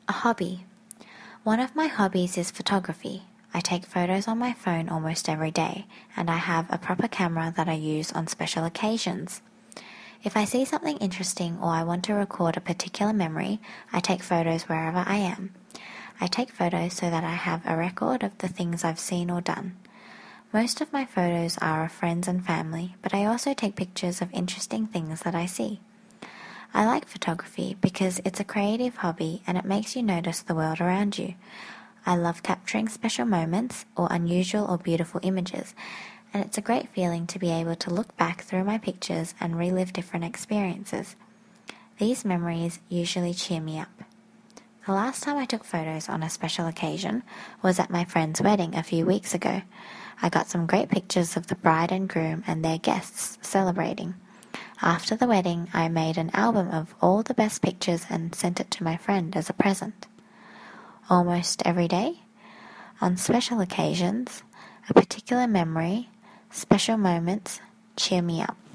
A hobby. One of my hobbies is photography. I take photos on my phone almost every day, and I have a proper camera that I use on special occasions. If I see something interesting or I want to record a particular memory, I take photos wherever I am. I take photos so that I have a record of the things I've seen or done. Most of my photos are of friends and family, but I also take pictures of interesting things that I see. I like photography because it's a creative hobby and it makes you notice the world around you. I love capturing special moments or unusual or beautiful images, and it's a great feeling to be able to look back through my pictures and relive different experiences. These memories usually cheer me up. The last time I took photos on a special occasion was at my friend's wedding a few weeks ago. I got some great pictures of the bride and groom and their guests celebrating. After the wedding, I made an album of all the best pictures and sent it to my friend as a present. Almost every day, on special occasions, a particular memory, special moments cheer me up.